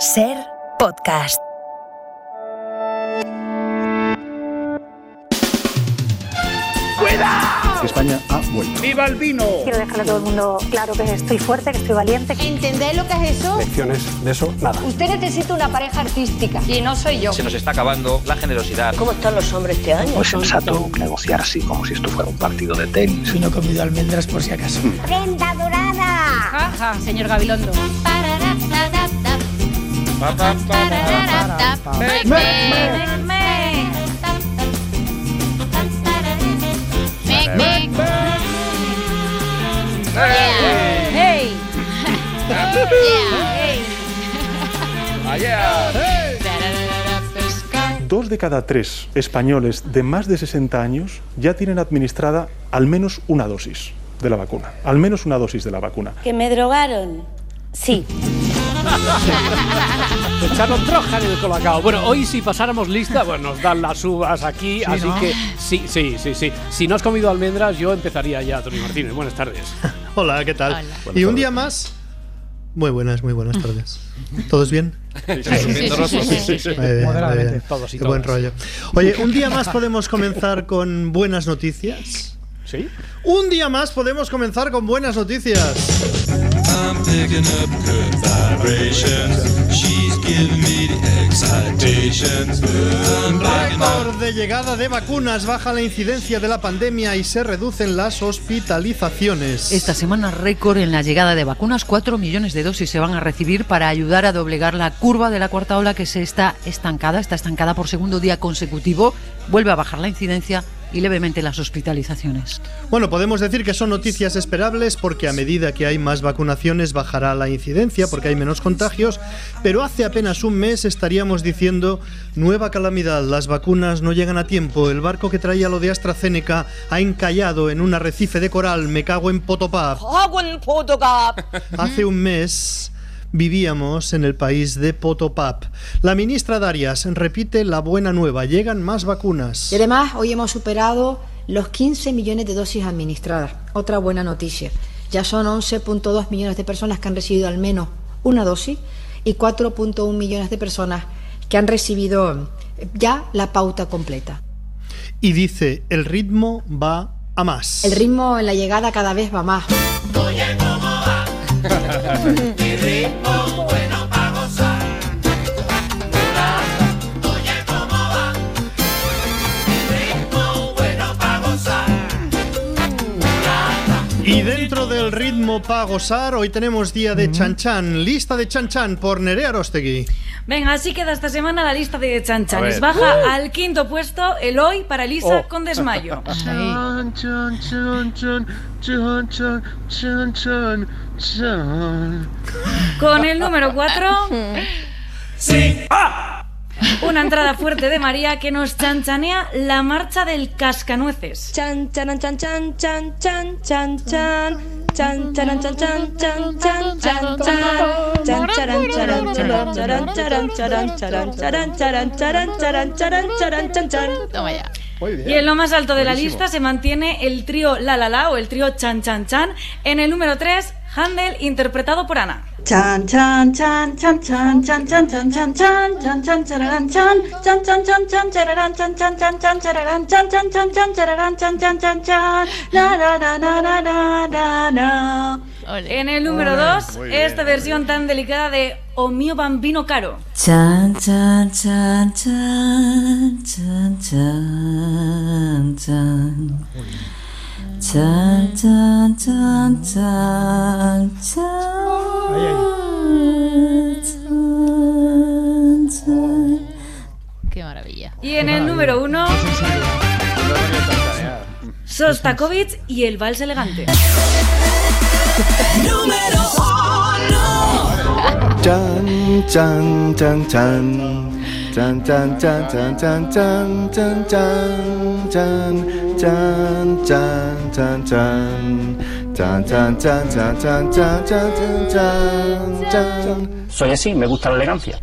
SER Podcast. ¡Cuidado! España ha vuelto. ¡Viva el vino! Quiero dejarle a todo el mundo claro que estoy fuerte, que estoy valiente. ¿Entendéis lo que es eso? Lecciones de eso, nada. Usted necesita una pareja artística y no soy yo. Se nos está acabando la generosidad. ¿Cómo están los hombres este año? No es sensato negociar así como si esto fuera un partido de tenis. Si no he comido almendras por si acaso. ¡Prenda dorada! Jaja, señor Gabilondo. ¡Hey! 2 de cada 3 españoles de más de 60 años ya tienen administrada al menos una dosis de la vacuna. Al menos una dosis de la vacuna. ¿Que me drogaron? Sí. Echaron troja en el colacao. Bueno, hoy si pasáramos lista, bueno, nos dan las uvas aquí, sí, así ¿no? Que sí. Si no has comido almendras, yo empezaría ya, Tony Martínez. Buenas tardes. Hola, ¿qué tal? Hola. Y un día más. Muy buenas tardes. ¿Todos bien? Sí. Moderadamente, todos y Qué buen rollo. Oye, un día más podemos comenzar con buenas noticias. ¿Sí? Un día más podemos comenzar con buenas noticias. I'm picking up good vibrations. She's giving me the excitations. Récord de llegada de vacunas, baja la incidencia de la pandemia y se reducen las hospitalizaciones. Esta semana récord en la llegada de vacunas, 4 millones de dosis se van a recibir para ayudar a doblegar la curva de la cuarta ola que está estancada por segundo día consecutivo, vuelve a bajar la incidencia y levemente las hospitalizaciones. Bueno, podemos decir que son noticias esperables porque a medida que hay más vacunaciones bajará la incidencia porque hay menos contagios, pero hace apenas un mes estaríamos diciendo nueva calamidad, las vacunas no llegan a tiempo, el barco que traía lo de AstraZeneca ha encallado en un arrecife de coral, me cago en Potopap. Hace un mes vivíamos en el país de Potopap. La ministra Darias repite la buena nueva, llegan más vacunas. Y además hoy hemos superado los 15 millones de dosis administradas. Otra buena noticia. Ya son 11.2 millones de personas que han recibido al menos una dosis y 4.1 millones de personas que han recibido ya la pauta completa. Y dice, el ritmo va a más. El ritmo en la llegada cada vez va más. Oye, ¿cómo va? Mi ritmo bueno pa' gozar. Oye, ¿cómo va? Mi ritmo bueno pa' gozar. Y dentro del ritmo pa' gozar, hoy tenemos día de Chan Chan. Lista de Chan Chan por Nerea Arostegui. Venga, así queda esta semana la lista de chanchanes. Baja al quinto puesto Eloy para Elisa con desmayo. Chan, chan, chan, chan, chan, chan, chan, chan, chan. Con el número 4... Sí. Una entrada fuerte de María que nos chanchanea la marcha del cascanueces. Chan, chan, chan, chan, chan, chan, chan, chan. Chan, chan, chan, chan, chan, chan, chan, chan. Chan, charan, charan, charan, charan, charan, charan, charan, charan, charan, charan, charan, charan, charan, chan, chan. Toma ya. Y en lo más alto de la lista se mantiene el trío La La La o el trío Chan Chan Chan. En el número 3, Handel, interpretado por Ana. Chan, chan, chan, chan, chan, chan, chan, chan, chan, chan, chan, chan, chararan, chan, chan, chan, chan, chan, chararan, chan, chan, chan, chan, chararan, chan, chan, chan, chan, chararan, chan, chan, chan, chan, na, na, na, na, na, na, na. En el número 2, esta versión tan delicada de O mio bambino caro. Chan, chan, chan, chan, chan, chan, chan. Chan, chan, chan, chan, chan. Qué maravilla. Y en el número 1, Sostakovich y el vals elegante. Número 1. Chan, chan, chan, chan. Chan, chan, chan, chan, chan, chan, chan, chan, chan, chan, chan, chan, chan. Chan, chan, chan, chan, chan, chan, chan, chan, chan. Soy así, me gusta la elegancia.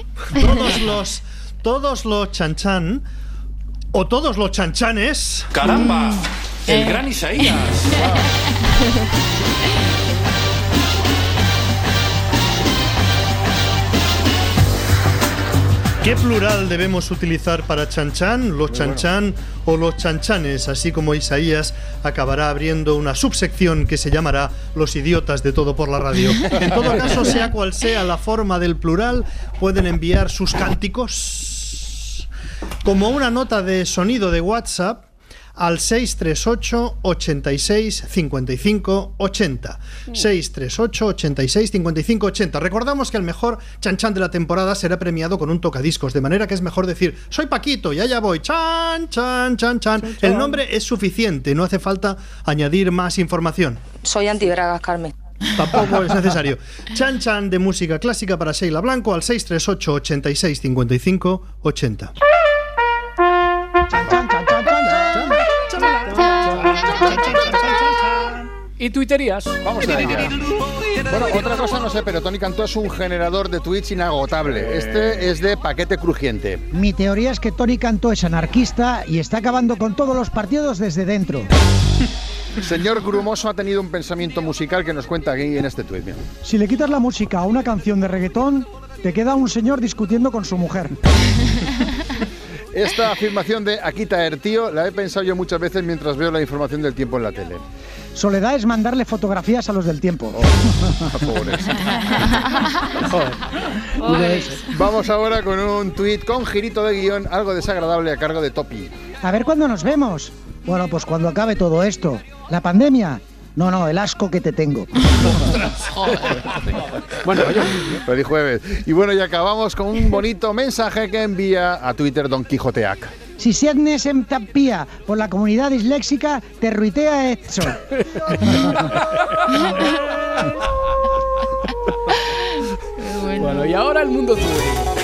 Todos los chanchan o todos los chanchanes. ¡Caramba! El gran Isaías. ¿Qué plural debemos utilizar para chanchan? ¿Los chanchan o los chanchanes? Así como Isaías acabará abriendo una subsección que se llamará Los idiotas de todo por la radio. En todo caso, sea cual sea la forma del plural, pueden enviar sus cánticos como una nota de sonido de WhatsApp al 638 86 55 80. 638 86 55 80. Recordamos que el mejor chanchan de la temporada será premiado con un tocadiscos, de manera que es mejor decir: soy Paquito y allá voy. Chan, chan, chan, chan. El nombre es suficiente, no hace falta añadir más información. Soy antibragas, Carmen. Tampoco es necesario. Chan chan de música clásica para Sheila Blanco al 638 86 55 80. ¿Y tuiterías? Vamos a ello. Bueno, otra cosa no sé, pero Tony Cantó es un generador de tweets inagotable. Este es de paquete crujiente. Mi teoría es que Tony Cantó es anarquista y está acabando con todos los partidos desde dentro. El señor Grumoso ha tenido un pensamiento musical que nos cuenta aquí en este tuit. Si le quitas la música a una canción de reggaetón, te queda un señor discutiendo con su mujer. Esta afirmación de Akita Ertío la he pensado yo muchas veces mientras veo la información del tiempo en la tele. Soledad es mandarle fotografías a los del tiempo. Pobres. Vamos ahora con un tuit con girito de guión, algo desagradable a cargo de Topi. A ver cuándo nos vemos. Bueno, pues cuando acabe todo esto. ¿La pandemia? No, el asco que te tengo. Bueno, feliz jueves. Y bueno, y acabamos con un bonito mensaje que envía a Twitter Don Quijoteac. Si sientes empatía por la comunidad disléxica, te ruitea eso. Bueno, y ahora el mundo tuyo.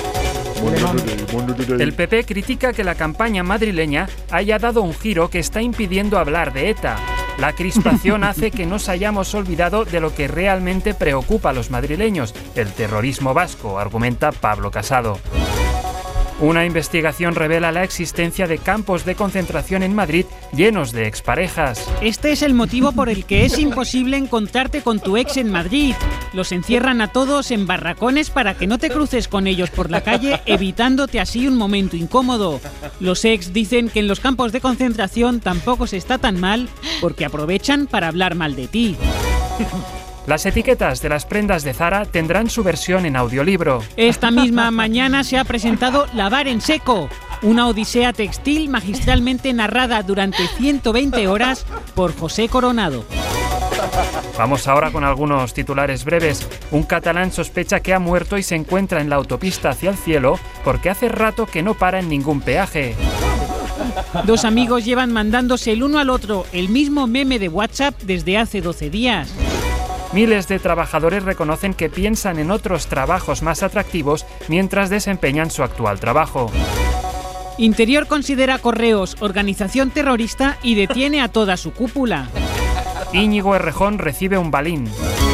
El PP critica que la campaña madrileña haya dado un giro que está impidiendo hablar de ETA. La crispación hace que nos hayamos olvidado de lo que realmente preocupa a los madrileños, el terrorismo vasco, argumenta Pablo Casado. Una investigación revela la existencia de campos de concentración en Madrid llenos de exparejas. Este es el motivo por el que es imposible encontrarte con tu ex en Madrid. Los encierran a todos en barracones para que no te cruces con ellos por la calle, evitándote así un momento incómodo. Los ex dicen que en los campos de concentración tampoco se está tan mal porque aprovechan para hablar mal de ti. Las etiquetas de las prendas de Zara tendrán su versión en audiolibro. Esta misma mañana se ha presentado Lavar en seco, una odisea textil magistralmente narrada durante 120 horas por José Coronado. Vamos ahora con algunos titulares breves. Un catalán sospecha que ha muerto y se encuentra en la autopista hacia el cielo porque hace rato que no para en ningún peaje. Dos amigos llevan mandándose el uno al otro el mismo meme de WhatsApp desde hace 12 días. Miles de trabajadores reconocen que piensan en otros trabajos más atractivos mientras desempeñan su actual trabajo. Interior considera Correos organización terrorista y detiene a toda su cúpula. Íñigo Errejón recibe un balín.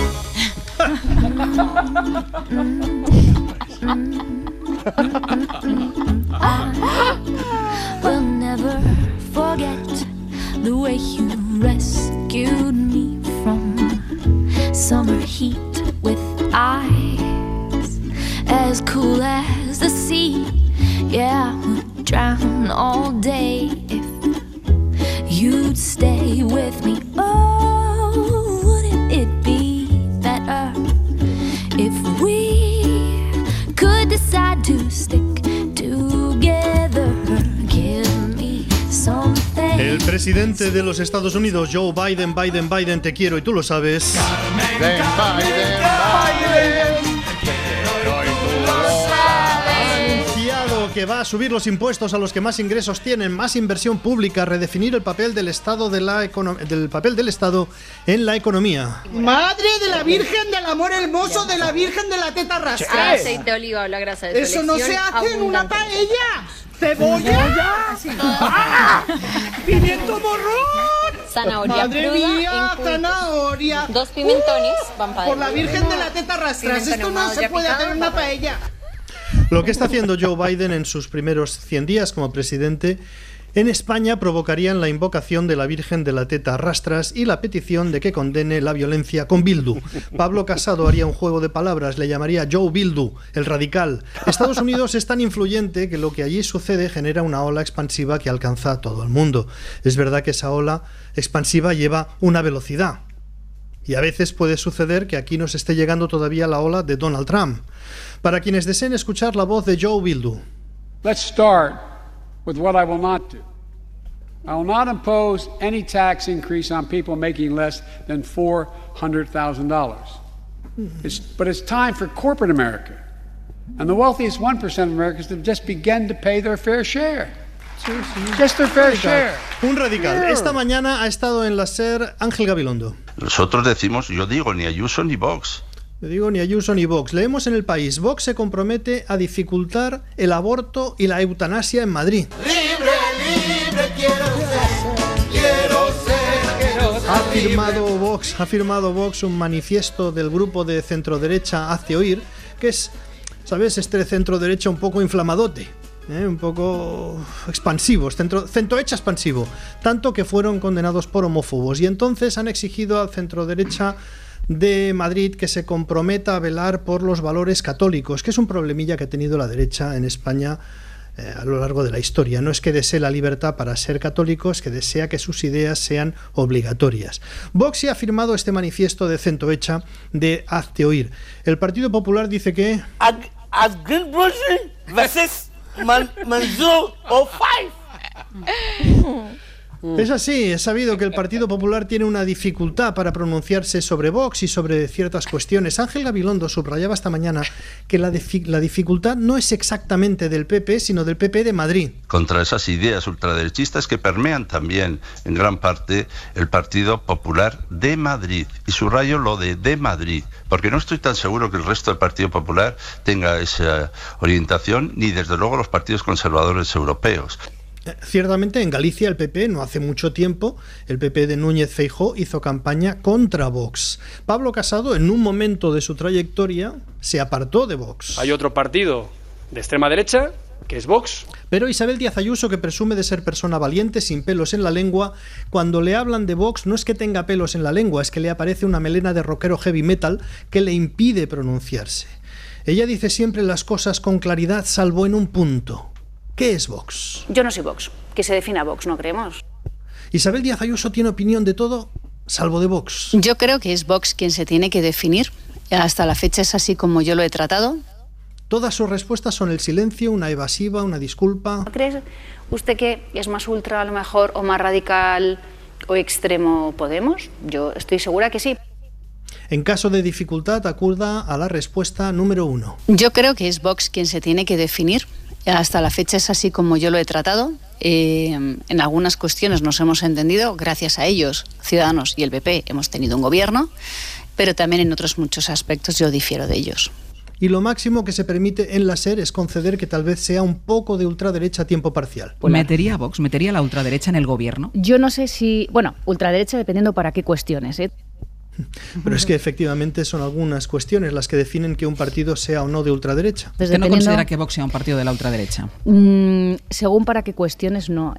Will never forget the way you rescued me from summer heat with eyes as cool as the sea. Yeah, I would drown all day if you'd stay with me. Oh, wouldn't it be better if we could decide to stick together? Give me something. El presidente de los Estados Unidos, Joe Biden, Biden, te quiero y tú lo sabes. Biden. Que va a subir los impuestos a los que más ingresos tienen, más inversión pública, redefinir el papel del Estado del papel del Estado en la economía. Madre de la Virgen del Amor Hermoso, de la Virgen de la Teta Rastra. Aceite de oliva o la grasa de eso no se hace en una abundante. paella. ¿Cebolla? ¡Ah! ¡Pimiento morrón! Zanahoria Madre cruda, mía, zanahoria. 2 pimentones, van para por la Virgen de la Teta Rastras. Esto no se puede hacer en una paella. Lo que está haciendo Joe Biden en sus primeros 100 días como presidente En España provocarían la invocación de la Virgen de la Teta Rastras y la petición de que condene la violencia con Bildu. Pablo Casado haría un juego de palabras, le llamaría Joe Bildu, el radical. Estados Unidos es tan influyente que lo que allí sucede genera una ola expansiva que alcanza a todo el mundo. Es verdad que esa ola expansiva lleva una velocidad. Y a veces puede suceder que aquí nos esté llegando todavía la ola de Donald Trump. Para quienes deseen escuchar la voz de Joe Bildu. Let's start with what I will not do. I will not impose any tax increase on people making less than $400,000. But it's time for corporate America and the wealthiest 1% of Americans to just begin to pay their fair share. Just their fair share. Un radical. Esta mañana ha estado en la SER Ángel Gabilondo. Nosotros decimos, yo digo, ni Ayuso ni Vox. Le digo ni Ayuso ni Vox. Leemos en El País: Vox se compromete a dificultar el aborto y la eutanasia en Madrid. Libre, libre quiero ser. Ha firmado Vox un manifiesto del grupo de centroderecha Hazte Oír, que es, ¿sabes?, este centroderecha un poco inflamadote. Un poco expansivo, centroderecha expansivo, tanto que fueron condenados por homófobos, y entonces han exigido al centroderecha de Madrid que se comprometa a velar por los valores católicos, que es un problemilla que ha tenido la derecha en España a lo largo de la historia. No es que desee la libertad para ser católico, es que desea que sus ideas sean obligatorias. Vox ha firmado este manifiesto de centroderecha de Hazte Oír. El Partido Popular dice que es así, es sabido que el Partido Popular tiene una dificultad para pronunciarse sobre Vox y sobre ciertas cuestiones. Ángel Gabilondo subrayaba esta mañana que la dificultad no es exactamente del PP, sino del PP de Madrid. Contra esas ideas ultraderechistas que permean también en gran parte el Partido Popular de Madrid. Y subrayo lo de Madrid, porque no estoy tan seguro que el resto del Partido Popular tenga esa orientación, ni desde luego los partidos conservadores europeos. Ciertamente en Galicia el PP, no hace mucho tiempo, el PP de Núñez Feijóo hizo campaña contra Vox. Pablo Casado, en un momento de su trayectoria, se apartó de Vox. Hay otro partido de extrema derecha, que es Vox. Pero Isabel Díaz Ayuso, que presume de ser persona valiente, sin pelos en la lengua, cuando le hablan de Vox no es que tenga pelos en la lengua, es que le aparece una melena de rockero heavy metal que le impide pronunciarse. Ella dice siempre las cosas con claridad, salvo en un punto. ¿Qué es Vox? Yo no soy Vox. Que se defina Vox, ¿no creemos? Isabel Díaz Ayuso tiene opinión de todo, salvo de Vox. Yo creo que es Vox quien se tiene que definir. Hasta la fecha es así como yo lo he tratado. Todas sus respuestas son el silencio, una evasiva, una disculpa. ¿No cree usted que es más ultra a lo mejor, o más radical o extremo Podemos? Yo estoy segura que sí. En caso de dificultad, acuda a la respuesta número 1. Yo creo que es Vox quien se tiene que definir. Hasta la fecha es así como yo lo he tratado. En algunas cuestiones nos hemos entendido, gracias a ellos, Ciudadanos y el PP, hemos tenido un gobierno, pero también en otros muchos aspectos yo difiero de ellos. Y lo máximo que se permite en la SER es conceder que tal vez sea un poco de ultraderecha a tiempo parcial. ¿Metería a Vox, metería a la ultraderecha en el gobierno? Yo no sé si... Bueno, ultraderecha dependiendo para qué cuestiones, ¿eh? Pero es que efectivamente son algunas cuestiones las que definen que un partido sea o no de ultraderecha. Pues ¿usted no considera que Vox sea un partido de la ultraderecha? Según para qué cuestiones, no.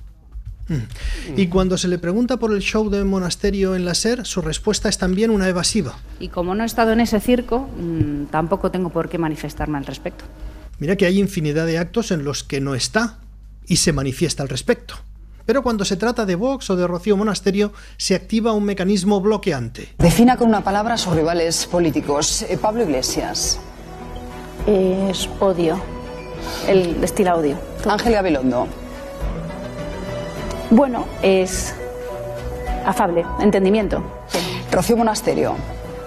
Y cuando se le pregunta por el show de Monasterio en la SER, su respuesta es también una evasiva. Y como no he estado en ese circo, tampoco tengo por qué manifestarme al respecto. Mira que hay infinidad de actos en los que no está y se manifiesta al respecto. Pero cuando se trata de Vox o de Rocío Monasterio, se activa un mecanismo bloqueante. Defina con una palabra sus rivales políticos. Pablo Iglesias. Es odio. El destila odio. Ángel Gabilondo. Bueno, es afable, entendimiento. Sí. Rocío Monasterio.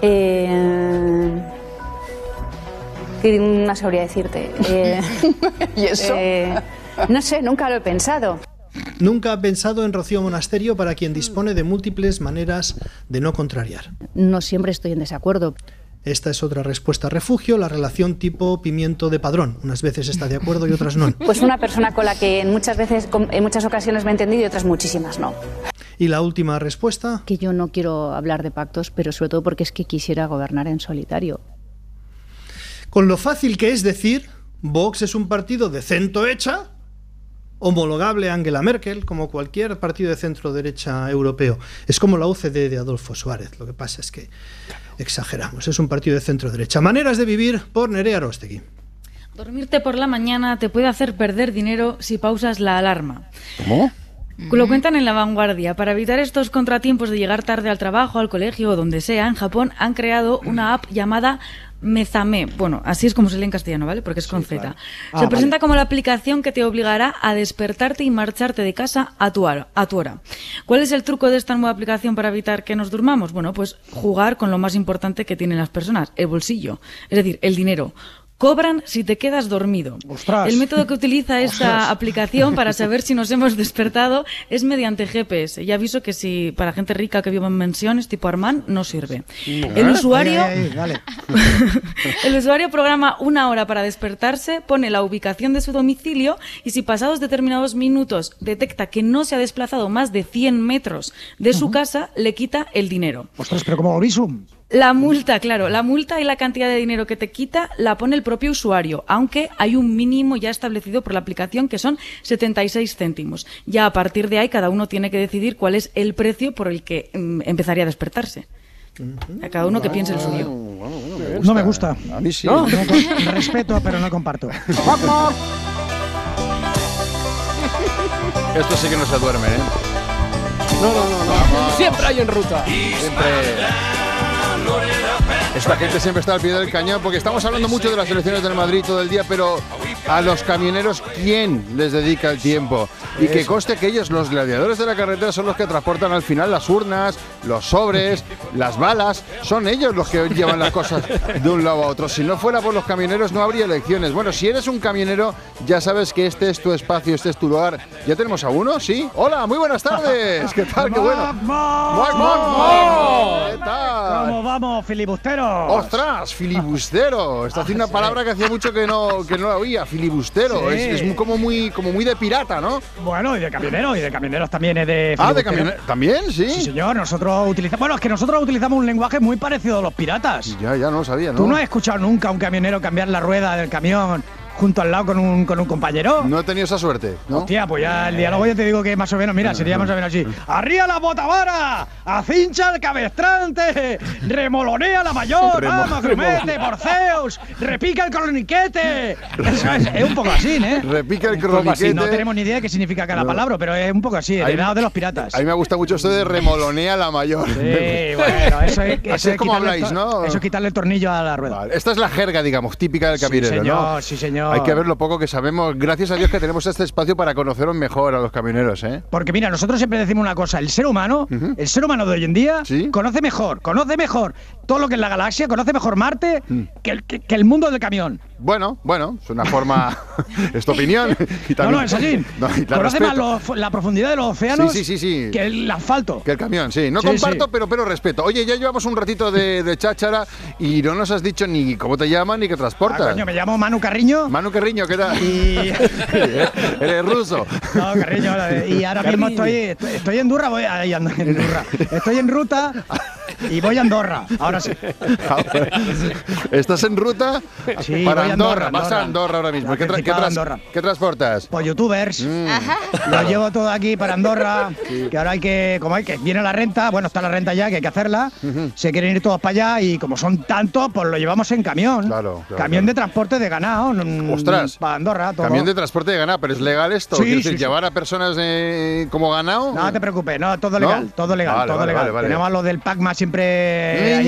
No sabría decirte. ¿Y eso? No sé, nunca lo he pensado. Nunca ha pensado en Rocío Monasterio, para quien dispone de múltiples maneras de no contrariar. No siempre estoy en desacuerdo. Esta es otra respuesta refugio, la relación tipo pimiento de Padrón. Unas veces está de acuerdo y otras no. Pues una persona con la que en muchas ocasiones me he entendido y otras muchísimas no. ¿Y la última respuesta? Que yo no quiero hablar de pactos, pero sobre todo porque es que quisiera gobernar en solitario. Con lo fácil que es decir, Vox es un partido de centroderecha, homologable a Angela Merkel, como cualquier partido de centro-derecha europeo. Es como la UCD de Adolfo Suárez. Lo que pasa es que exageramos. Es un partido de centro-derecha. Maneras de vivir por Nerea Arostegui. Dormirte por la mañana te puede hacer perder dinero si pausas la alarma. ¿Cómo? Lo cuentan en La Vanguardia. Para evitar estos contratiempos de llegar tarde al trabajo, al colegio o donde sea, en Japón han creado una app llamada Mezame. Bueno, así es como se lee en castellano, ¿vale? Porque es con Z. Claro. Se presenta como la aplicación que te obligará a despertarte y marcharte de casa a tu hora. ¿Cuál es el truco de esta nueva aplicación para evitar que nos durmamos? Bueno, pues jugar con lo más importante que tienen las personas, el bolsillo, es decir, el dinero. Cobran si te quedas dormido. ¡Ostras! El método que utiliza esta aplicación para saber si nos hemos despertado es mediante GPS. Y aviso que si para gente rica que vive en mansiones tipo Armand no sirve. El usuario el usuario programa 1 hora para despertarse, pone la ubicación de su domicilio y si pasados determinados minutos detecta que no se ha desplazado más de 100 metros de su casa, le quita el dinero. ¡Ostras, pero como Visum! La multa, claro, la multa y la cantidad de dinero que te quita la pone el propio usuario, aunque hay un mínimo ya establecido por la aplicación que son 76 céntimos. Ya a partir de ahí cada uno tiene que decidir cuál es el precio por el que empezaría a despertarse. A cada uno que piense el suyo. No me gusta. A mí sí. No, respeto, pero no comparto. Esto sí que no se duerme, ¿eh? No. Siempre hay en ruta. Siempre. Esta gente siempre está al pie del cañón porque estamos hablando mucho de las elecciones del Madrid todo el día, pero a los camioneros, ¿quién les dedica el tiempo? Y que conste que ellos, los gladiadores de la carretera, son los que transportan al final las urnas, los sobres, las balas. Son ellos los que llevan las cosas de un lado a otro. Si no fuera por los camioneros no habría elecciones. Bueno, si eres un camionero, ya sabes que este es tu espacio, este es tu lugar. ¿Ya tenemos a uno? ¿Sí? Hola, muy buenas tardes. ¿Qué tal? ¡Qué bueno! ¿Qué tal? ¿Cómo vamos, filibusteros? ¡Ostras! Filibustero. Está haciendo una palabra que hacía mucho que no la oía. Filibustero. Sí. Es como muy de pirata, ¿no? Bueno, y de camioneros también es de Ah, de filibustero. camioneros. ¿También? Sí. Sí, señor. Nosotros utilizamos un lenguaje muy parecido a los piratas. Ya no lo sabía, ¿no? ¿Tú no has escuchado nunca a un camionero cambiar la rueda del camión junto al lado con un compañero? No he tenido esa suerte, ¿no? Hostia, pues ya el diálogo ya te digo que más o menos, mira, sería más o menos así. ¡Arriba la botavara! ¡Acincha el cabestrante! ¡Remolonea la mayor! ¡Vamos, grumete, por Zeus! ¡Repica el croniquete! Eso es un poco así, ¿eh? Repica el Un poco así. croniquete. No tenemos ni idea de qué significa cada palabra, pero es un poco así, heredado de los piratas. A mí me gusta mucho esto de remolonea la mayor. Sí, bueno, eso es Así es como habláis, ¿no? Eso es quitarle el tornillo a la rueda. Vale. Esta es la jerga, digamos, típica del camionero, ¿no? Sí, señor. Hay que ver lo poco que sabemos. Gracias a Dios que tenemos este espacio para conoceros mejor a los camioneros, ¿eh? Porque mira, nosotros siempre decimos una cosa, el ser humano de hoy en día conoce mejor todo lo que es la galaxia, conoce mejor Marte que el mundo del camión. Bueno, es una forma, es tu opinión. Y también, no, es así. Conoce más la profundidad de los océanos sí. que el asfalto. Que el camión, sí. No comparto, pero respeto. Oye, ya llevamos un ratito de cháchara y no nos has dicho ni cómo te llaman ni qué transportas. Coño, me llamo Manu Carriño. Manu Carriño, ¿qué tal? Eres ruso. No, Carriño. Y ahora mismo estoy en Andorra, estoy en ruta y voy a Andorra. Ahora sí. ¿Estás en ruta? Sí, para voy a Andorra. Vas a Andorra ahora mismo. ¿Qué transportas? Pues youtubers. Los llevo todo aquí para Andorra. Que ahora viene la renta. Bueno, está la renta ya, que hay que hacerla. Se quieren ir todos para allá y como son tantos, pues lo llevamos en camión. Claro. Camión de transporte de ganado. Ostras. Para Andorra. Todo. Camión de transporte de ganado, pero ¿es legal esto? Sí, ¿Quieres decir, llevar a personas como ganado? No te preocupes, no, todo legal, ¿no? todo legal, Vale, todo legal. vale. Tenemos a los del Pacma siempre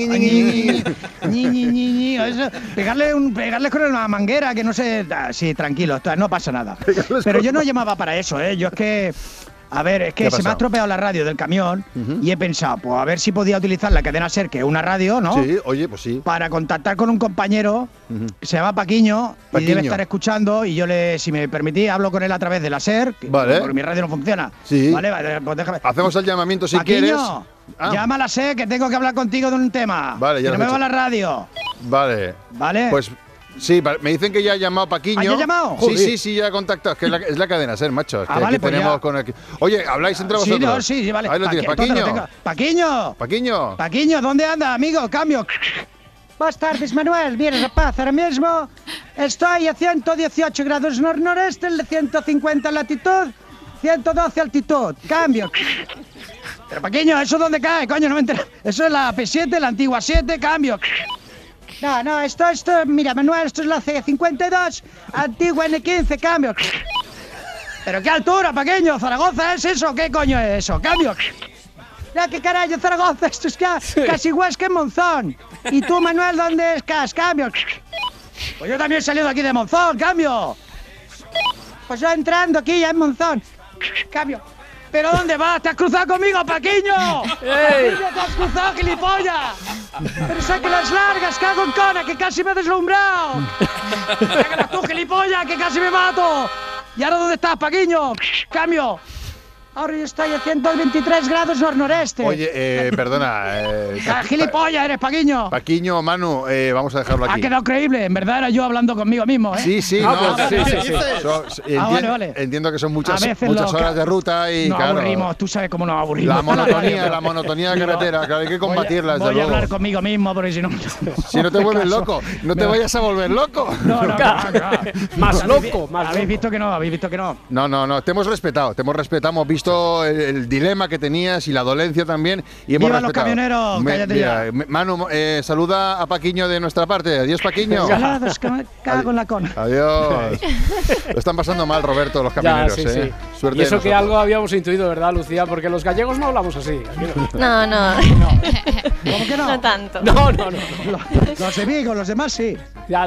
pegarles con una manguera, que no sé, sí, tranquilo, no pasa nada. Pero yo no llamaba para eso, yo es que a ver, es que se me ha estropeado la radio del camión y he pensado, pues a ver si podía utilizar la cadena SER, que es una radio, ¿no? Sí, oye, pues sí. Para contactar con un compañero que se llama Paquiño y debe estar escuchando y yo si me permitís, hablo con él a través de la SER, vale. Porque mi radio no funciona. Sí. Vale, pues déjame. Hacemos el llamamiento si Paquiño, quieres. Llama a la SER que tengo que hablar contigo de un tema. Vale, ya que lo no me he va hecho. la radio. Vale. Vale. Pues sí, me dicen que ya ha llamado Paquiño. ¿Ah, ya ha llamado? Sí, ya ha contactado. Es que es la cadena SER, macho. Es que vale, aquí pues tenemos ya. con aquí. Oye, ¿habláis entre vosotros? Sí, vale. Ahí lo tienes, Paquiño. Paquiño, ¿dónde anda, amigo? Cambio. Buenas tardes, Manuel. Mira, rapaz, ahora mismo Estoy a 118 grados noreste, 150 latitud, 112 altitud. Cambio. Pero Paquiño, ¿eso dónde cae? Coño, no me entero. Eso es la P7, la antigua 7, cambio. No, esto, mira, Manuel, esto es la C52, antigua N15, cambio. ¿Pero qué altura, Paquiño? ¿Zaragoza es eso? ¿Qué coño es eso? Cambio. Ya, ¿qué carajo, Zaragoza? Esto es casi Huesca en Monzón. ¿Y tú, Manuel, dónde estás? Cambio. Pues yo también he salido aquí de Monzón, cambio. Pues yo entrando aquí ya en Monzón, cambio. ¿Pero dónde vas? ¿Te has cruzado conmigo, Paquiño? ¡Paquiño, te has cruzado, gilipollas! Pero saque las largas, cago en cona, que casi me he deslumbrado. Sácalas tú, gilipollas, que casi me mato. ¿Y ahora dónde estás, Paquiño? Cambio. Ahora yo estoy a 123 grados noreste. Oye, perdona. Gilipollas eres, Paquiño. Paquiño, Manu, vamos a dejarlo aquí. Ha quedado creíble. En verdad era yo hablando conmigo mismo, ¿eh? Sí, sí, Vale. Entiendo que son muchas horas de ruta y nos aburrimos, tú sabes cómo nos aburrimos. La monotonía de carretera, claro, hay que combatirla, desde luego. Voy a hablar conmigo mismo, porque si no... Si no te vuelves loco, no te vayas a volver loco. No. Más loco, más ¿Habéis visto que no? No, te hemos respetado, hemos visto el dilema que tenías y la dolencia también y hemos ¡Viva respetado. los camioneros! Cállate ya. Manu, saluda a Paquiño de nuestra parte. Adiós, Paquiño. Saludos, que me cago en la cona. Adiós. Lo están pasando mal, Roberto, los camioneros, sí. Suerte y eso de que algo habíamos intuido, ¿verdad, Lucía? Porque los gallegos no hablamos así. No. ¿Cómo que no? No tanto. No. Los de Vigo, los demás sí. Ya.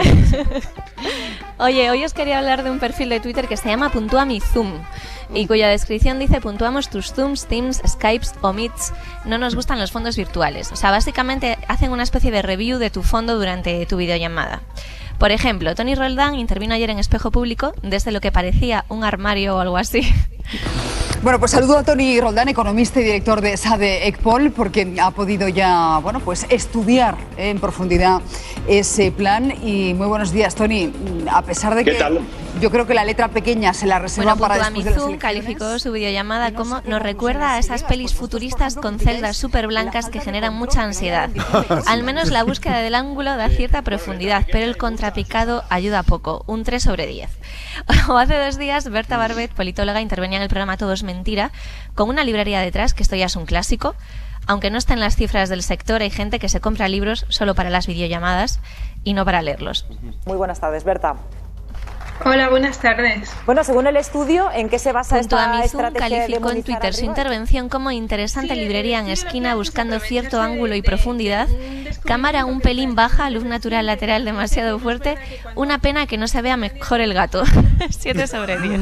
Oye, hoy os quería hablar de un perfil de Twitter que se llama Puntúa mi Zoom y cuya descripción dice: puntuamos tus Zooms, Teams, Skypes o Meets. No nos gustan los fondos virtuales. O sea, básicamente hacen una especie de review de tu fondo durante tu videollamada. Por ejemplo, Tony Roldán intervino ayer en Espejo Público desde lo que parecía un armario o algo así. Bueno, pues saludo a Tony Roldán, economista y director de SADE Ecpol, porque ha podido ya, pues estudiar en profundidad ese plan. Y muy buenos días, Tony. A pesar de que yo creo que la letra pequeña se la reserva para después de las elecciones. Calificó su videollamada como nos recuerda a esas pelis futuristas con celdas súper blancas que generan mucha ansiedad. Al menos la búsqueda del ángulo da cierta profundidad, pero el contrapicado ayuda poco, un 3 sobre 10. O hace 2 días, Berta Barbet, politóloga, intervenía en el programa Todo es mentira, con una librería detrás, que esto ya es un clásico. Aunque no está en las cifras del sector, hay gente que se compra libros solo para las videollamadas y no para leerlos. Muy buenas tardes, Berta. Hola, buenas tardes. Bueno, según el estudio, ¿en qué se basa esta estrategia? Calificó en Twitter su intervención como interesante librería en esquina buscando cierto ángulo y profundidad, cámara un pelín baja, luz natural lateral demasiado fuerte, una pena que no se vea mejor el gato. 7 sobre 10.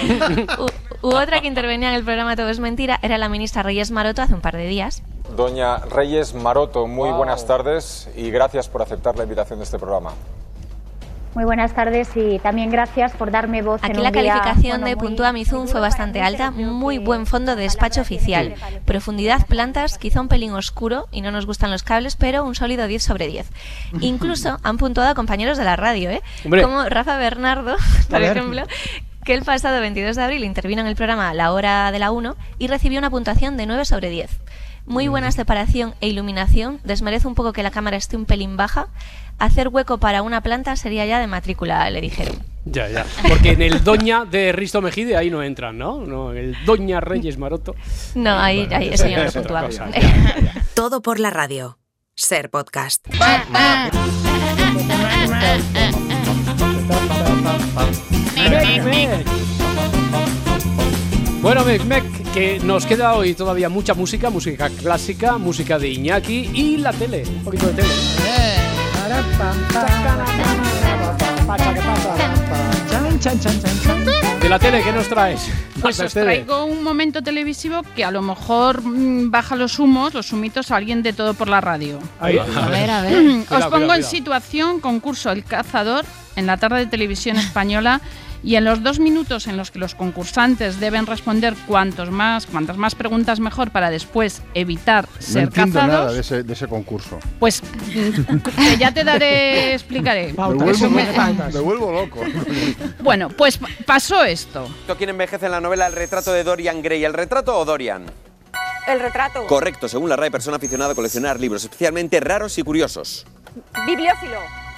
U otra que intervenía en el programa Todo es mentira era la ministra Reyes Maroto hace un par de días. Doña Reyes Maroto, muy buenas tardes y gracias por aceptar la invitación de este programa. Muy buenas tardes y también gracias por darme voz. Aquí la calificación de Puntúa mi Zoom fue bastante alta, muy buen fondo de despacho oficial. Profundidad, plantas, quizá un pelín oscuro y no nos gustan los cables, pero un sólido 10 sobre 10. Incluso han puntuado a compañeros de la radio, como Rafa Bernardo, por ejemplo, que el pasado 22 de abril intervino en el programa La Hora de la 1 y recibió una puntuación de 9 sobre 10. Muy buena separación e iluminación, desmerece un poco que la cámara esté un pelín baja. Hacer hueco para una planta sería ya de matrícula, le dijeron. Ya. Porque en el Doña de Risto Mejide ahí no entran, ¿no? El Doña Reyes Maroto. No, ahí eso ya no lo puntuamos. Todo por la radio. Ser podcast. Bueno, Mec, que nos queda hoy todavía mucha música clásica, música de Iñaki y la tele, un poquito de tele. De la tele, ¿qué nos traes? Pues os traigo un momento televisivo que a lo mejor baja los humitos a alguien de Todo por la radio. A ver. Os pongo en situación, concurso El Cazador, en la tarde de Televisión Española. Y en los 2 minutos en los que los concursantes deben responder cuantas más preguntas mejor para después evitar ser cazados. No entiendo nada de ese concurso. Pues que ya te explicaré. Me vuelvo loco. Bueno, pues pasó esto. ¿Quién envejece en la novela El retrato de Dorian Gray? ¿El retrato o Dorian? El retrato. Correcto, según la RAE, persona aficionada a coleccionar libros, especialmente raros y curiosos. Bibliófilo.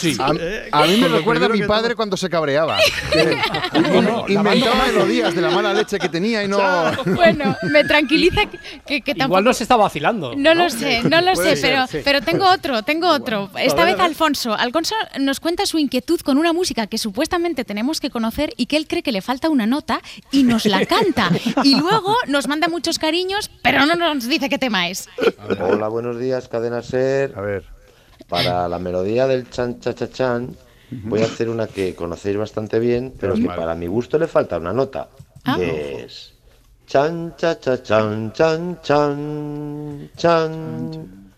Sí. A mí me recuerda a mi padre cuando se cabreaba. Inventaba melodías de la mala leche que tenía y no... Bueno, me tranquiliza que tampoco... Igual no se está vacilando. No lo sé, pero tengo otro. Esta vez Alfonso. Alfonso nos cuenta su inquietud con una música que supuestamente tenemos que conocer y que él cree que le falta una nota y nos la canta. Y luego nos manda muchos cariños, pero no nos dice qué tema es. Hola, buenos días, Cadena SER. A ver. Para la melodía del chan cha cha chan voy a hacer una que conocéis bastante bien, pero que para mi gusto le falta una nota, que es chan cha cha chan chan chan chan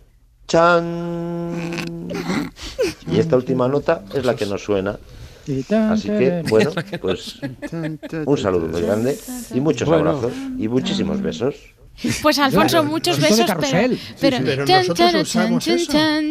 chan. Y esta última nota es la que nos suena. Así que, bueno, pues un saludo muy grande y muchos abrazos y muchísimos besos. Pues Alfonso, muchos besos, pero nosotros usamos eso.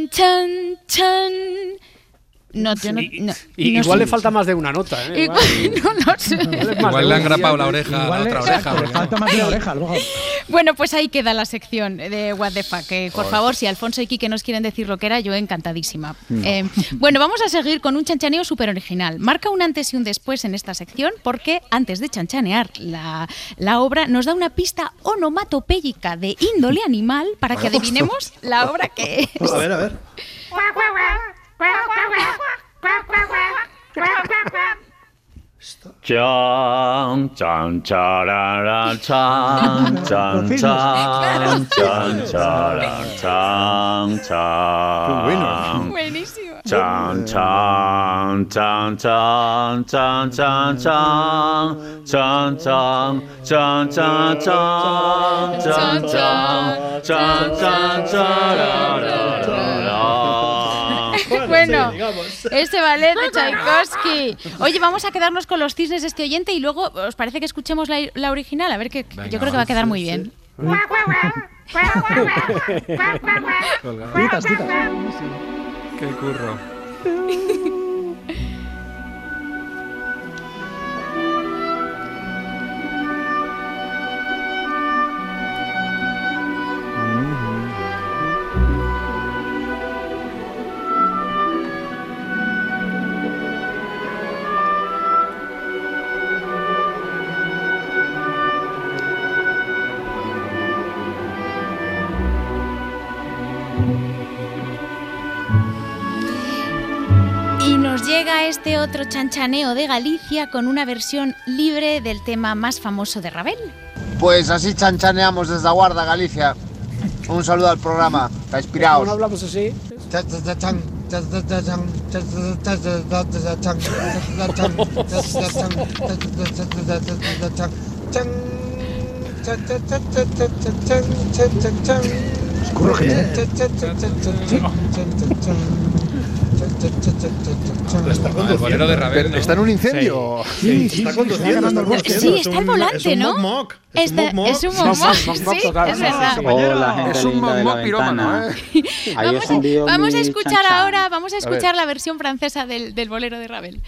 Igual le falta más de una nota, ¿eh? No lo sé. Igual le han grapado la oreja, la otra oreja. Le falta más de la oreja, luego. Bueno, pues ahí queda la sección de What the Fuck. Por favor, si Alfonso y Quique nos quieren decir lo que era, yo encantadísima. Bueno, vamos a seguir con un chanchaneo súper original. Marca un antes y un después en esta sección porque antes de chanchanear la obra nos da una pista onomatopéyica de índole animal para que adivinemos la obra que es. A ver. Chan chan charara chan chan chan chan charara chan chan. Buenísimo. Chan chan chan chan chan chan chan chan chan chan chan chan chan chan chan charara. Bueno, este ballet de Tchaikovsky. Oye, vamos a quedarnos con los cisnes de este oyente y luego, ¿os parece que escuchemos la original? A ver, que yo creo que va a quedar muy bien. Titas. Qué curro. Llega este otro chanchaneo de Galicia con una versión libre del tema más famoso de Ravel. Pues así chanchaneamos desde la Guarda, Galicia. Un saludo al programa, está inspirados. ¿No hablamos así? El bolero de Ravel, ¿no? ¿Está en un incendio? Sí, está conduciendo, está conduciendo. Sí, está al volante, ¿no? Es un mock-mock, sí, es verdad. Hola, gente es un linda de la pirómano, ventana. Vamos a escuchar ahora, la versión francesa del bolero de Ravel.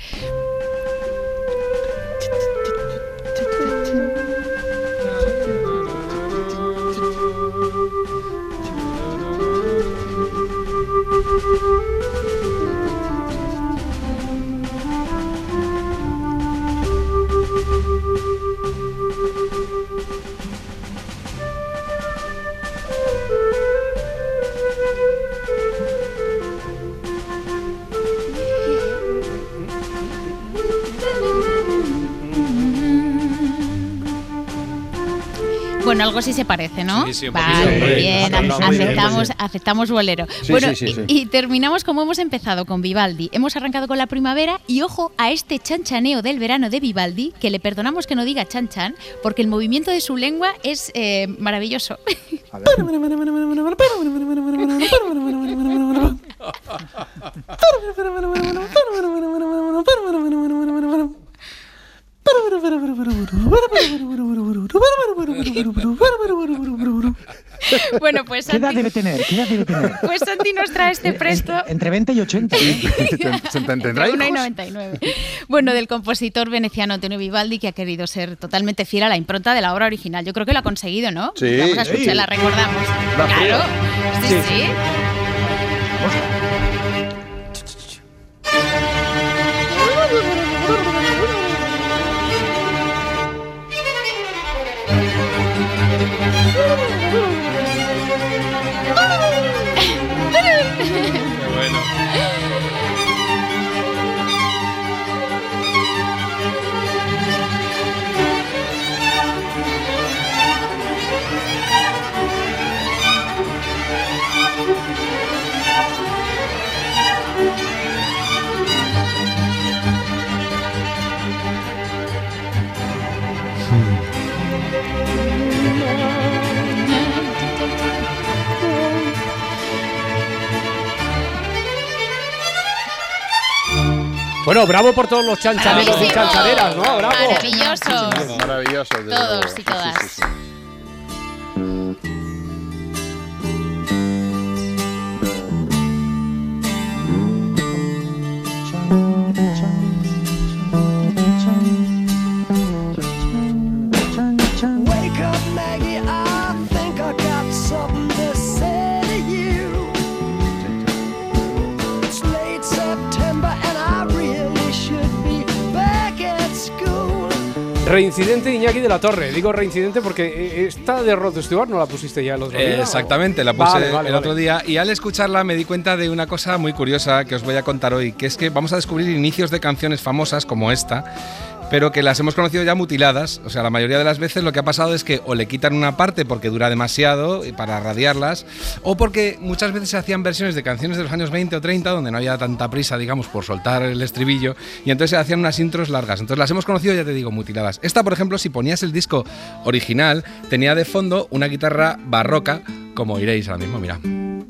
Bueno, algo sí se parece, ¿no? Sí, un vale, poquito. muy bien, Sí, aceptamos bolero. Sí, bueno, sí. Y terminamos como hemos empezado con Vivaldi. Hemos arrancado con la primavera y ojo a este chanchaneo del verano de Vivaldi, que le perdonamos que no diga chan chan, porque el movimiento de su lengua es maravilloso. A ver. Bueno, pues ¿Qué edad debe tener? Pues Santi nos trae este presto. Entre 20 y 80. Entre 1 y 99. Bueno, del compositor veneciano Antonio Vivaldi, que ha querido ser totalmente fiel a la impronta de la obra original. Yo creo que lo ha conseguido, ¿no? Sí. Vamos a escucharla, recordamos. Claro. Sí. Bueno, bravo por todos los chanchaneros y chanchaneras, ¿no? Bravo. Maravillosos. Maravillosos. Todos y todas. Sí. Reincidente Iñaki de la Torre. Digo reincidente porque esta de Rod Stewart no la pusiste ya el otro día. Exactamente, la puse el otro día y al escucharla me di cuenta de una cosa muy curiosa que os voy a contar hoy, que es que vamos a descubrir inicios de canciones famosas como esta, pero que las hemos conocido ya mutiladas. O sea, la mayoría de las veces lo que ha pasado es que o le quitan una parte porque dura demasiado para radiarlas, o porque muchas veces se hacían versiones de canciones de los años 20 o 30 donde no había tanta prisa, digamos, por soltar el estribillo, y entonces se hacían unas intros largas. Entonces las hemos conocido, ya te digo, mutiladas. Esta, por ejemplo, si ponías el disco original, tenía de fondo una guitarra barroca, como oiréis ahora mismo, mira.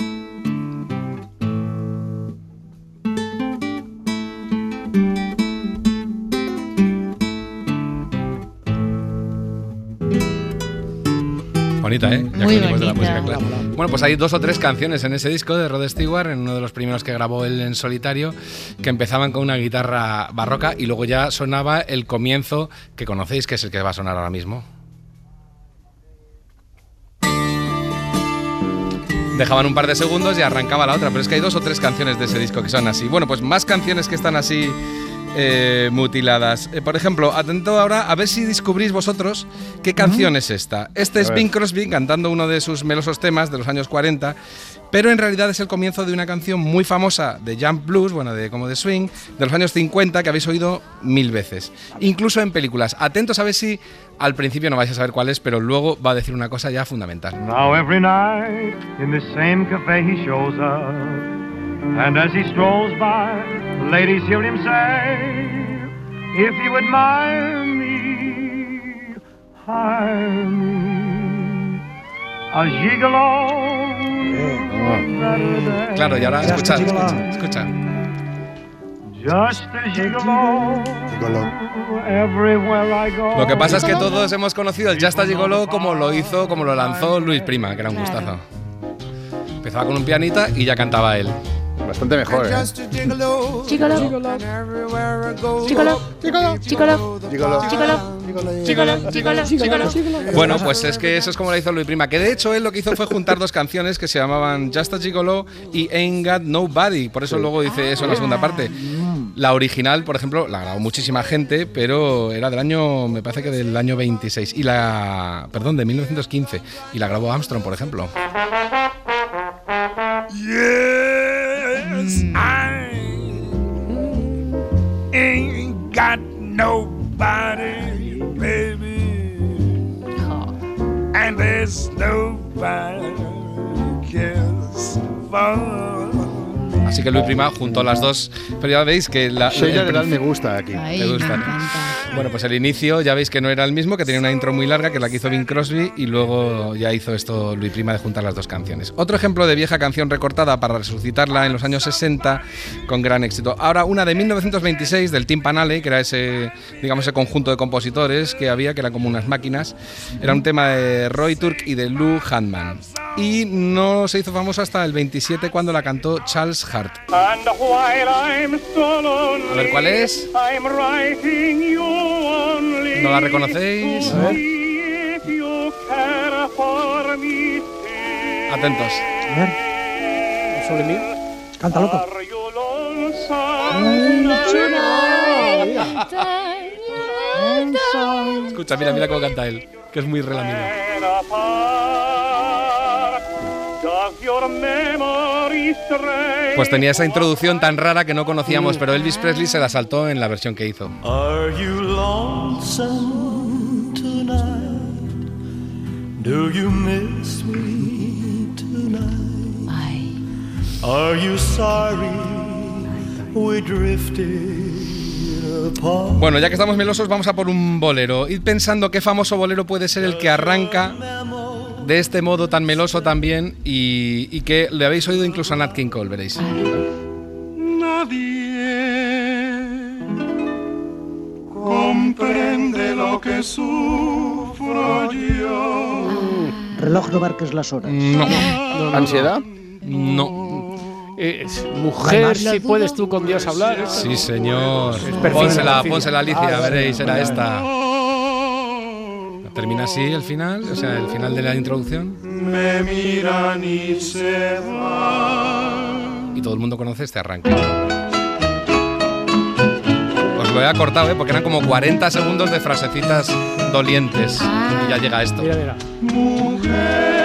Bonita, ¿eh? Ya muy bonita. De la música, bonita. claro. Bueno, pues hay 2 o 3 canciones en ese disco de Rod Stewart, en uno de los primeros que grabó él en solitario, que empezaban con una guitarra barroca y luego ya sonaba el comienzo que conocéis, que es el que va a sonar ahora mismo. Dejaban un par de segundos y arrancaba la otra, pero es que hay 2 o 3 canciones de ese disco que son así. Bueno, pues más canciones que están así mutiladas. Por ejemplo, atento ahora a ver si descubrís vosotros qué canción es esta. Este es Bing Crosby cantando uno de sus melosos temas de los años 40, pero en realidad es el comienzo de una canción muy famosa de jump blues, bueno, como de swing, de los años 50, que habéis oído 1000 veces, incluso en películas. Atentos a ver si al principio no vais a saber cuál es, pero luego va a decir una cosa ya fundamental. Now every night in the same cafe he shows up, and as he strolls by, the ladies hear him say, if you admire me, hire me, a gigolo. Claro, y ahora escuchad, escucha. Just a gigolo, everywhere I go. Lo que pasa es que todos hemos conocido el Just a Gigolo como lo lanzó Luis Prima, que era un gustazo. Empezaba con un pianista y ya cantaba él. Bastante mejor, ¿eh? Gigolo, gigolo, gigolo, gigolo. Bueno, pues es que eso es como lo hizo Luis Prima, que de hecho él lo que hizo fue juntar 2 canciones que se llamaban Just a Gigolo y Ain't Got Nobody, por eso luego dice eso en la segunda parte. La original, por ejemplo, la grabó muchísima gente, pero era del año, me parece que del año 26, de 1915, y la grabó Armstrong, por ejemplo. Yes, I ain't got nobody, baby, and there's nobody cares for. Así que Luis Prima juntó las 2, pero ya veis que me gusta aquí. Me gusta. Bueno, pues el inicio ya veis que no era el mismo, que tenía una intro muy larga, que es la que hizo Bing Crosby, y luego ya hizo esto Luis Prima de juntar las 2 canciones. Otro ejemplo de vieja canción recortada para resucitarla en los años 60 con gran éxito. Ahora una de 1926 del Timpanale, que era ese conjunto de compositores que había, que eran como unas máquinas. Era un tema de Roy Turk y de Lou Handman. Y no se hizo famoso hasta el 27 cuando la cantó Charles Hart. A ver, ¿cuál es? ¿No la reconocéis? A ver. Atentos. A ver. ¿Sobre mí? Canta, loco. Escucha, mira cómo canta él, que es muy relamido. Pues tenía esa introducción tan rara que no conocíamos, pero Elvis Presley se la saltó en la versión que hizo. Are you lonesome tonight? Do you miss me tonight? Are you sorry we drifted apart? Bueno, ya que estamos melosos, vamos a por un bolero. Id pensando qué famoso bolero puede ser el que arranca de este modo tan meloso también y que le habéis oído incluso a Nat King Cole, veréis. Nadie que sufro yo. Reloj, no marques las horas. No. ¿Ansiedad? No. Mujer, si puedes tú con Dios hablar. Sí, señor. Pónsela, Alicia, veréis, era esta. Termina así el final, o sea, el final de la introducción. Me miran y se van. Y todo el mundo conoce este arranque. Os lo he acortado, porque eran como 40 segundos de frasecitas dolientes. Y ya llega esto. Mira. Mujer,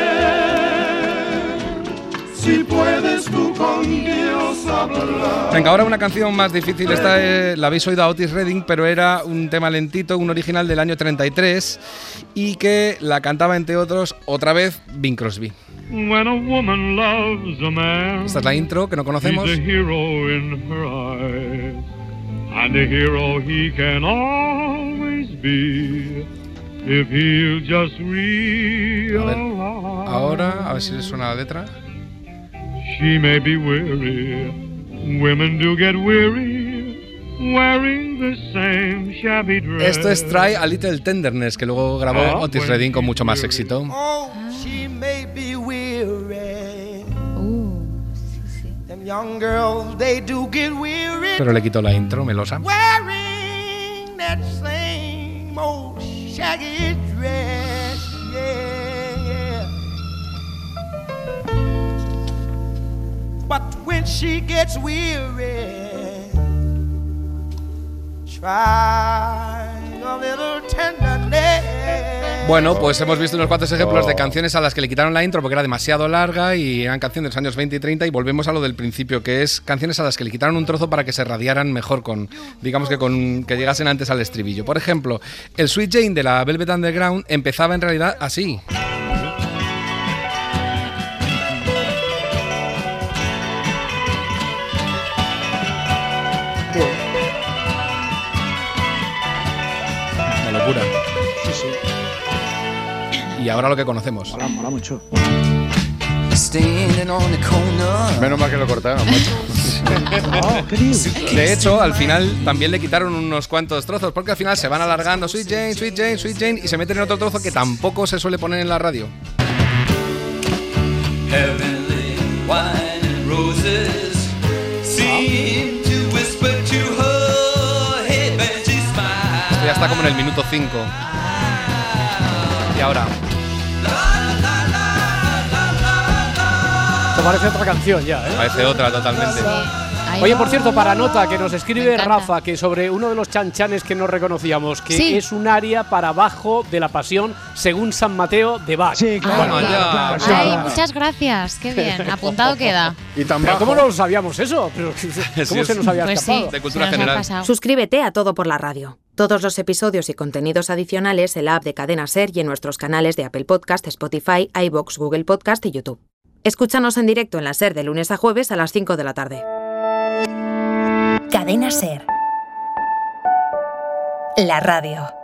si puedes tú con Dios hablar. Venga, ahora una canción más difícil. Esta la habéis oído a Otis Redding, pero era un tema lentito, un original del año 33 y que la cantaba, entre otros, otra vez Bing Crosby. When a woman loves a man, esta es la intro que no conocemos. He's a hero in her eyes, and a hero he can always be if he'll just realize. Ahora, a ver si le suena la letra. She may be weary, women do get weary, wearing the same shabby dress. Esto es Try a Little Tenderness, que luego grabó Otis Redding con mucho más éxito. Oh, she may be weary. Them young girls, they do get weary. Pero le quitó la intro, melosa. Wearing that same old shaggy dress, yeah. But when she gets weary, try a little tenderness. Bueno, pues hemos visto unos cuantos ejemplos de canciones a las que le quitaron la intro porque era demasiado larga y eran canciones de los años 20 y 30, y volvemos a lo del principio, que es canciones a las que le quitaron un trozo para que se radiaran mejor, que llegasen antes al estribillo. Por ejemplo, el Sweet Jane de la Velvet Underground empezaba en realidad así. Locura. Sí. Y ahora lo que conocemos. Mola mucho. Menos mal que lo cortaron, De hecho, al final también le quitaron unos cuantos trozos, porque al final se van alargando Sweet Jane, Sweet Jane, Sweet Jane, y se meten en otro trozo que tampoco se suele poner en la radio. Heavenly wine and roses seem to whisper to her head when she smiles. Esto ya está como en el minuto 5. Y ahora. Esto parece otra canción ya, ¿eh? Parece otra totalmente. Oye, por cierto, para nota que nos escribe Rafa, que sobre uno de los chanchanes que no reconocíamos, que es un aria para bajo de la Pasión según San Mateo de Bach. Sí, claro. Bueno, ya. Ay, muchas gracias, qué bien, apuntado queda. Y tan Pero bajo. ¿cómo no lo sabíamos eso? ¿Cómo se nos había Pues escapado? sí, De cultura se nos ha general. pasado. Suscríbete a Todo por la Radio. Todos los episodios y contenidos adicionales en la app de Cadena SER y en nuestros canales de Apple Podcast, Spotify, iVoox, Google Podcast y YouTube. Escúchanos en directo en la SER de lunes a jueves a las 5 de la tarde. Cadena SER. La radio.